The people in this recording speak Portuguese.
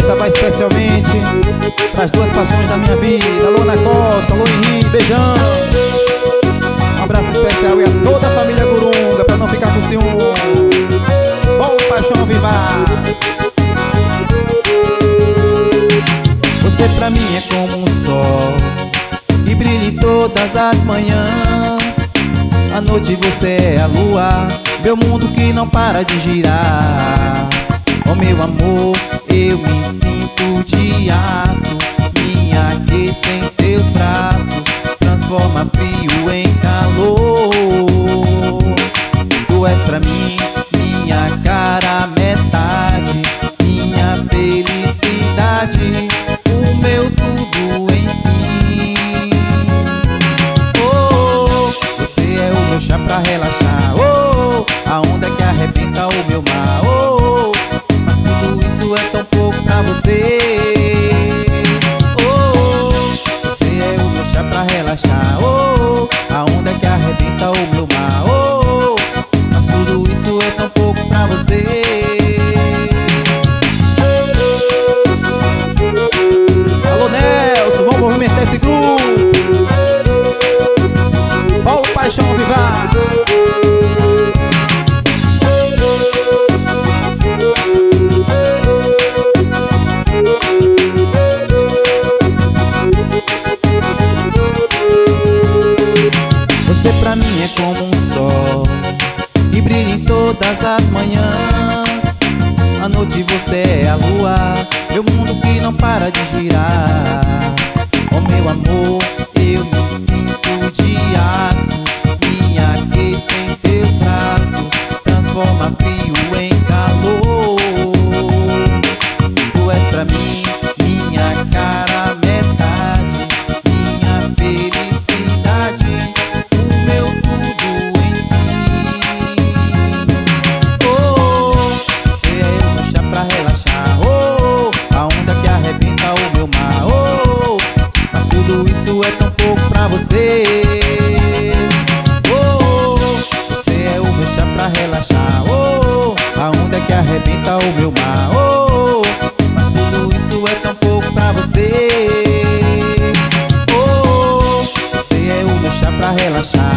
Essa vai especialmente pras duas paixões da minha vida. Alô Ana Costa, alô Henrique, beijão. Um abraço especial e a toda a família Gurunga, pra não ficar com ciúme. Bom Paixão Vivaz. Você pra mim é como um sol que brilha em todas as manhãs. À noite você é a lua, meu mundo que não para de girar. Oh meu amor, eu me sinto de aço, me aqueça em teus braços, transforma frio em calor. Tu és pra mim minha cara metade, minha felicidade, o meu tudo enfim. Oh, você é o meu chá pra relaxar, oh, a onda que arrebenta o meu mar, oh, mas tudo isso é tão pouco pra você. Oh, você é o meu chá pra relaxar, oh, a onda que arrebenta o meu mar, oh, mas tudo isso é tão pouco pra você. Alô Nelson, vamos movimentar esse grupo. Paulo Paixão Vivar. Você pra mim é como um sol que brilha em todas as manhãs. À noite você é a lua, meu mundo que não para de girar. Oh meu amor, eu me sinto de aço, me aqueça em teus braços, transforma frio em calor. Tu és pra mim minha cara metade, minha felicidade, o meu tudo enfim. Oh, você é o meu chá pra relaxar, oh, a onda que arrebenta o meu mar, oh, mas tudo isso é tão pouco pra você. Oh, você é o meu chá pra relaxar, oh, a onda que arrebenta o meu mar, oh, mas tudo isso é tão pouco pra você. Oh, você é o meu chá pra relaxar,